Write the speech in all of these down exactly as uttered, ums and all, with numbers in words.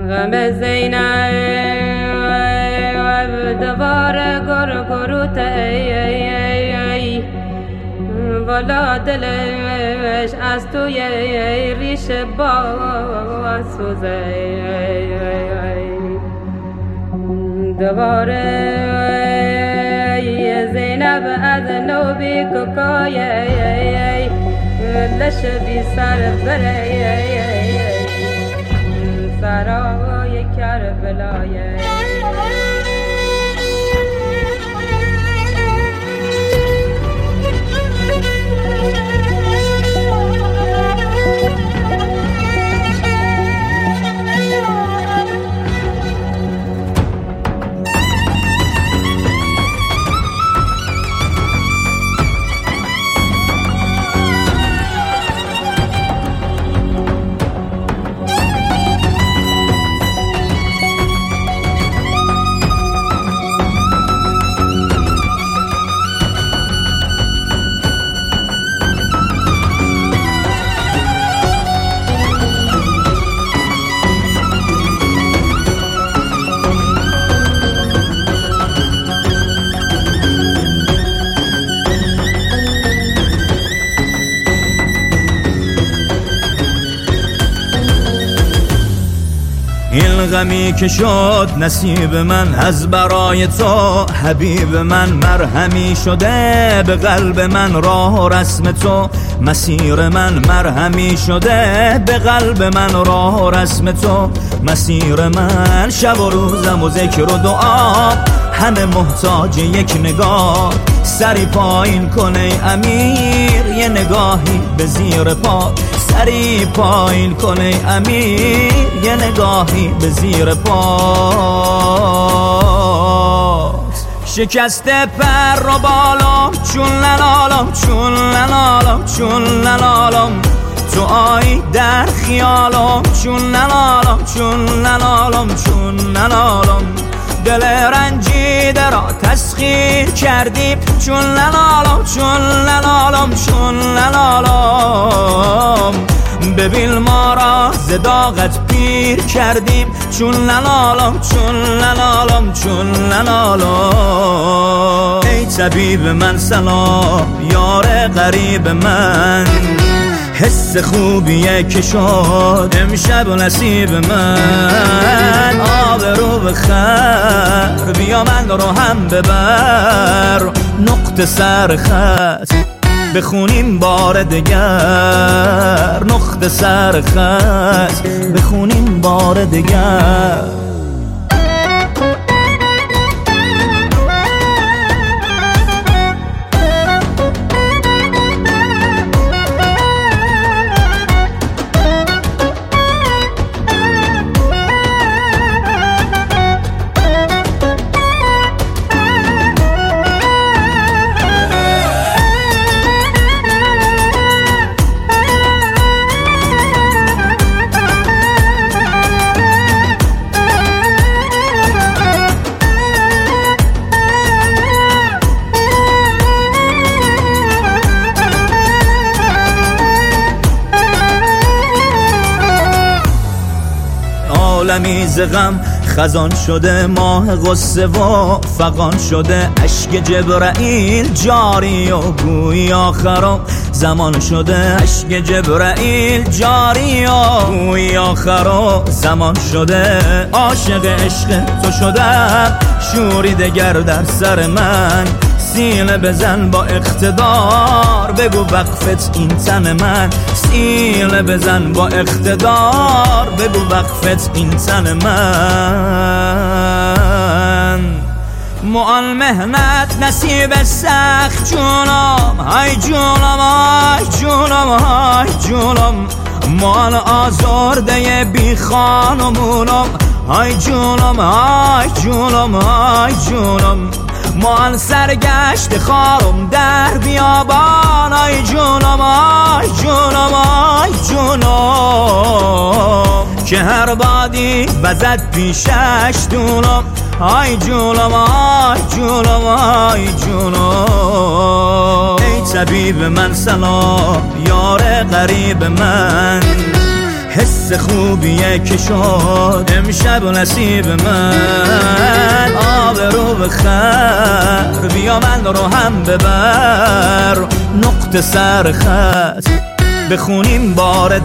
غم زینب دوار گر گروت ای ای ای ای والا دلش از توی ریش باز سوزه دوار زینب از نو بی ککای لش بی سر بره سرای کربلای این غمی که شد نصیب من از برای تو حبیب من مرهمی شده به قلب من راه و رسم تو مسیر من مرهمی شده به قلب من راه و رسم تو مسیر من شب و روزم و ذکر و دعا همه محتاج یک نگاه سری پایین کن ای امیر یه نگاهی به زیر پا سری پایین کن ای امیر یه نگاهی به زیر پا شکسته پر و بالام چون ننالم چون ننالم چون ننالم تو آی در خیالم چون ننالم چون ننالم چون ننالم دل رنجیده را تسخیر کردیم چون ننالم چون ننالم چون ننالم ببین ما را زداغت پیر کردیم چون ننالم چون ننالم چون ننالم ای طبیب من سلام یار غریب من حس خوبیه که شد امشب نصیب من آبرو بخر بیا من رو هم ببر نقطه سر خط بخونیم بار دگر نقطه سر خط بخونیم بار دگر عالمی ز غم خزان شده ماه غصه و فغان شده اشک جبرائیل جاری و گویی آخر زمان شده اشک جبرائیل جاری و گویی آخر زمان شده عاشق عشق تو شدم شوری دگر در سر من سینه بزن با اقتدار بگو وقفت این تن من سینه بزن با اقتدار بگو وقفت این تن من معال مهنت نصیب سخت جونم های جونم های جونم های جونم معال آزرده بی خانمونم های جونم های جونم های جونم مال سرگشت خارم در بیابان آی جونم آی جونم آی جونم که هر بادی وزد پیشش دونم آی جونم آی جونم آی جونم ای طبیب من سلام یار غریب من حس خوبیه که شد امشب نصیب من. آبرو بخر بیا من رو هم ببر، نقطه سر خط بخونیم بار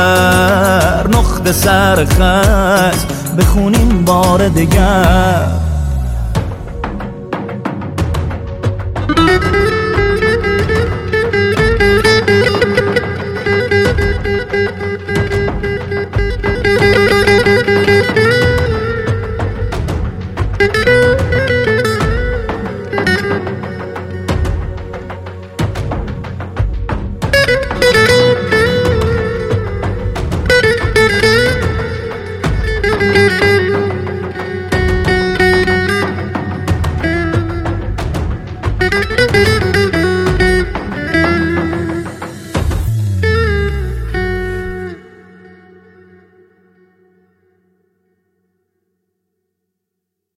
دگر، نقطه سر خط بخونیم بار دگر.